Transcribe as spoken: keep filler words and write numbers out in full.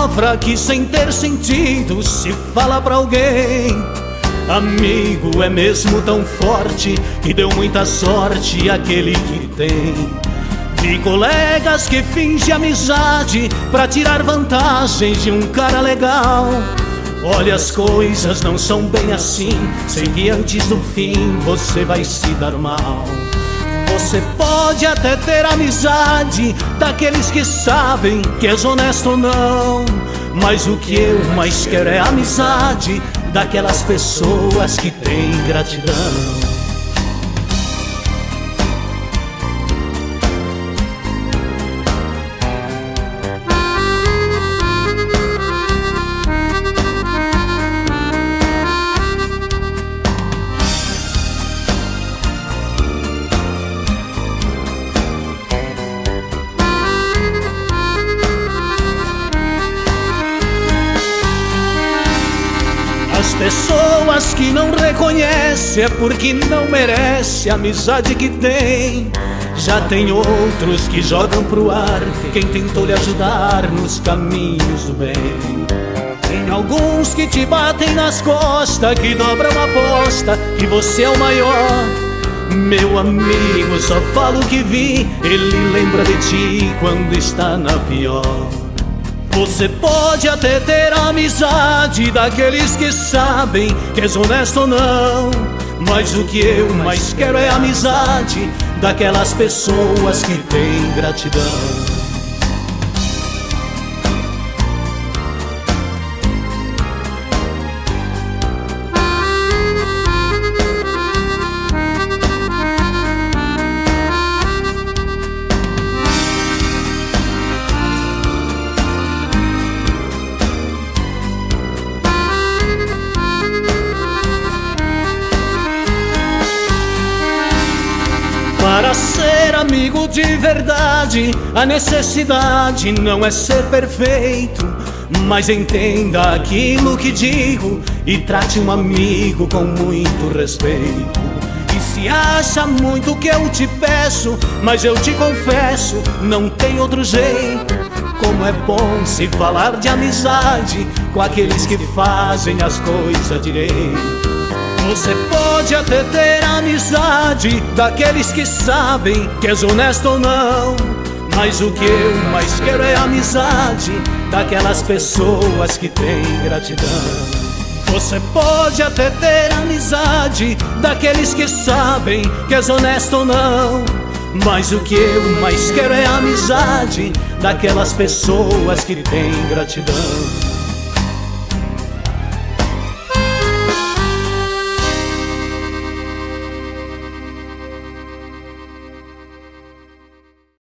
palavra que sem ter sentido se fala pra alguém. Amigo é mesmo tão forte que deu muita sorte aquele que tem. De colegas que finge amizade pra tirar vantagens de um cara legal. Olha, as coisas não são bem assim, sei que antes do fim você vai se dar mal. Você pode até ter amizade daqueles que sabem que és honesto ou não, mas o que eu mais quero é amizade daquelas pessoas que têm gratidão. As pessoas que não reconhecem é porque não merece a amizade que tem. Já tem outros que jogam pro ar quem tentou lhe ajudar nos caminhos do bem. Tem alguns que te batem nas costas, que dobram a aposta que você é o maior. Meu amigo, só falo o que vi, ele lembra de ti quando está na pior. Você pode até ter amizade daqueles que sabem que és honesto ou não, mas o que eu mais quero é amizade daquelas pessoas que têm gratidão. Para ser amigo de verdade, a necessidade não é ser perfeito, mas entenda aquilo que digo e trate um amigo com muito respeito. E se acha muito o que eu te peço, mas eu te confesso, não tem outro jeito. Como é bom se falar de amizade com aqueles que fazem as coisas direito. Você pode até ter amizade daqueles que sabem que és honesto ou não, mas o que eu mais quero é amizade daquelas pessoas que têm gratidão. Você pode até ter amizade daqueles que sabem que és honesto ou não, mas o que eu mais quero é amizade daquelas pessoas que têm gratidão.